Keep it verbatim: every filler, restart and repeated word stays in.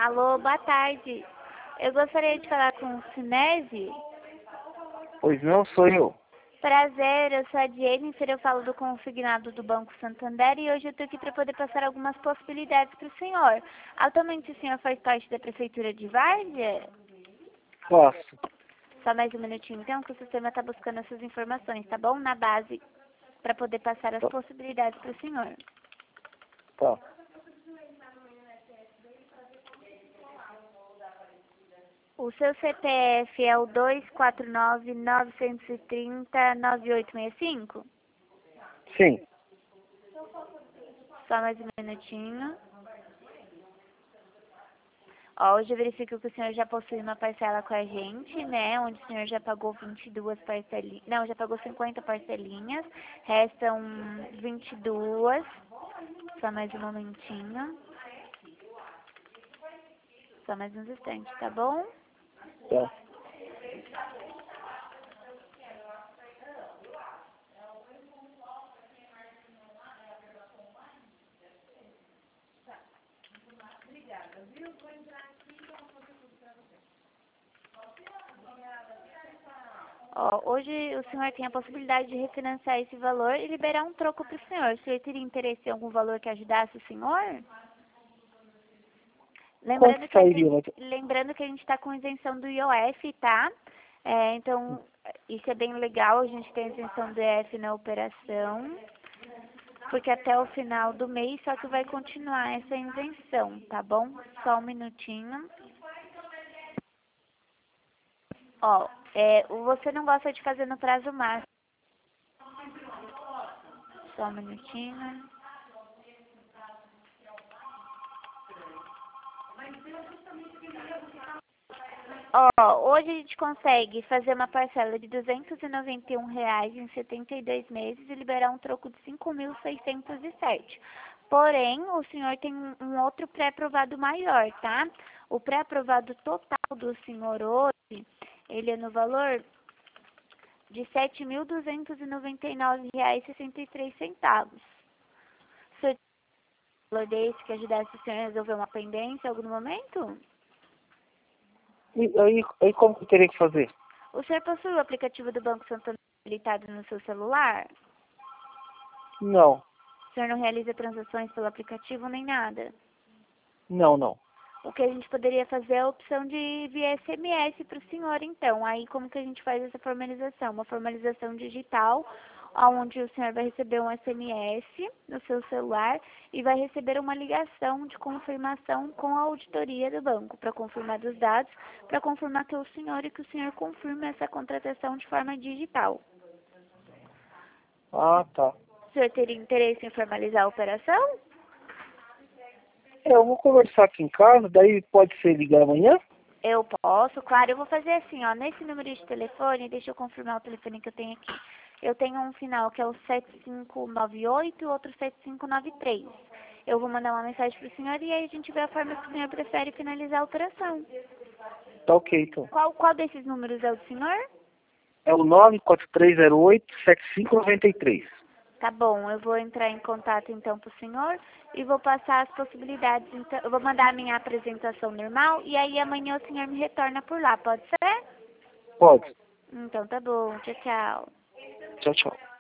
Alô, boa tarde. Eu gostaria de falar com o Sinésio. Pois não, sou eu. Prazer, eu sou a Jennifer, eu falo do consignado do Banco Santander e hoje eu estou aqui para poder passar algumas possibilidades para o senhor. Atualmente o senhor faz parte da Prefeitura de Várzea? Posso. Só mais um minutinho então, que o sistema está buscando essas informações, tá bom? Na base, para poder passar as Tá. possibilidades para o senhor. Tá. O seu C P F é o dois quatro nove, nove três zero, nove oito seis cinco? Sim. Só mais um minutinho. Ó, hoje eu verifico que o senhor já possui uma parcela com a gente, né? Onde o senhor já pagou vinte e duas parcelinhas. Não, já pagou cinquenta parcelinhas. Restam vinte e duas. Só mais um momentinho. Só mais uns instantes, tá bom? Tá. Ó, hoje o senhor tem a possibilidade de refinanciar esse valor e liberar um troco para o senhor. O senhor teria interesse em algum valor que ajudasse o senhor? Lembrando Quanto que a sairia? gente, Mas... lembrando que a gente está com isenção do I O F, tá? É, então, isso é bem legal, a gente tem isenção do I O F na operação, porque até o final do mês só que vai continuar essa isenção, tá bom? Só um minutinho. Ó, é, você não gosta de fazer no prazo máximo. Só um minutinho. Ó, hoje a gente consegue fazer uma parcela de duzentos e noventa e um reais em setenta e dois meses e liberar um troco de cinco mil seiscentos e sete. Porém, o senhor tem um outro pré-aprovado maior, tá? O pré-aprovado total do senhor hoje, ele é no valor de sete mil duzentos e noventa e nove reais e sessenta e três centavos. O senhor tem um valor desse que ajudasse o senhor a resolver uma pendência em algum momento? E aí, aí como que eu teria que fazer? O senhor possui o aplicativo do Banco Santander habilitado no seu celular? Não. O senhor não realiza transações pelo aplicativo nem nada? Não, não. O que a gente poderia fazer é a opção de via S M S para o senhor, então. Aí, como que a gente faz essa formalização? Uma formalização digital, onde o senhor vai receber um S M S no seu celular e vai receber uma ligação de confirmação com a auditoria do banco, para confirmar dos dados, para confirmar que é o senhor e que o senhor confirme essa contratação de forma digital. Ah, tá. O senhor teria interesse em formalizar a operação? É, eu vou conversar aqui em casa, daí pode ser ligar amanhã? Eu posso, claro. Eu vou fazer assim, ó. Nesse número de telefone, deixa eu confirmar o telefone que eu tenho aqui. Eu tenho um final que é o sete cinco nove oito e outro sete cinco nove três. Eu vou mandar uma mensagem pro senhor e aí a gente vê a forma que o senhor prefere finalizar a operação. Tá ok, então. Qual, qual desses números é o do senhor? É o nove quatro três zero oito, sete cinco nove três. Tá bom, eu vou entrar em contato então pro senhor e vou passar as possibilidades. Então, eu vou mandar a minha apresentação normal e aí amanhã o senhor me retorna por lá, pode ser? Pode. Então tá bom, tchau, tchau. Tchau, tchau.